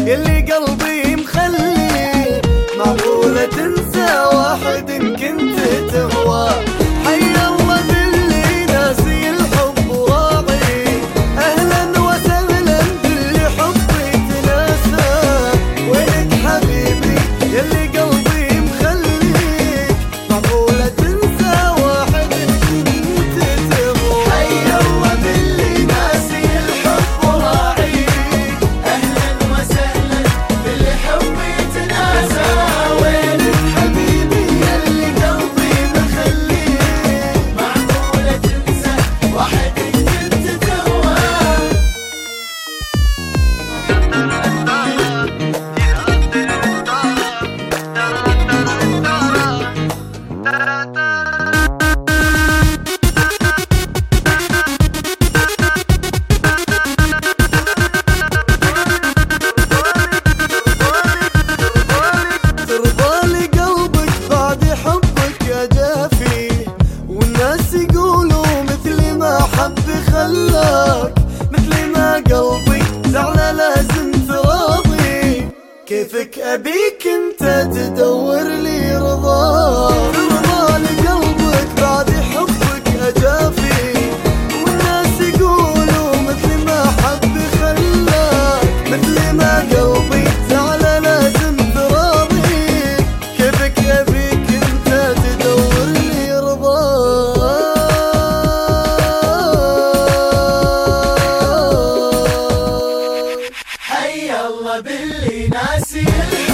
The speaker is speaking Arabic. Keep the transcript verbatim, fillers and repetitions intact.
يلي قلبي مخلي. معقولة تنسى واحد كنت تهوى؟ حي الله باللي ناسي الحب وراعي. اهلا وسهلا باللي حبي تناسى. وينك حبيبي يلي قلبي مخلي؟ معقولة تنسى واحد كنت تهوى؟ حي الله باللي ناسي الحب وراعي. اهلا وسهلا باللي حبي تناسى. وينك حبيبي يلي قلبي مخلي؟ معقولة تنسى واحد كنت تهوى؟ ترضالي قلبك بعد حبك يا جافي. والناس يقولوا مثل ما حب خلاك. مثل ما قلبي زعله لازم تراضي. كيفك ابيك انت تدور لي رضاك. ترضالي قلبك بعد حبك يا جافي. والناس يقولوا مثل ما حب خلاك. مثل ما قلبي زعله لازم تراضي. كيفك ابيك انت تدور لي رضاك. حي الله باللي ناسي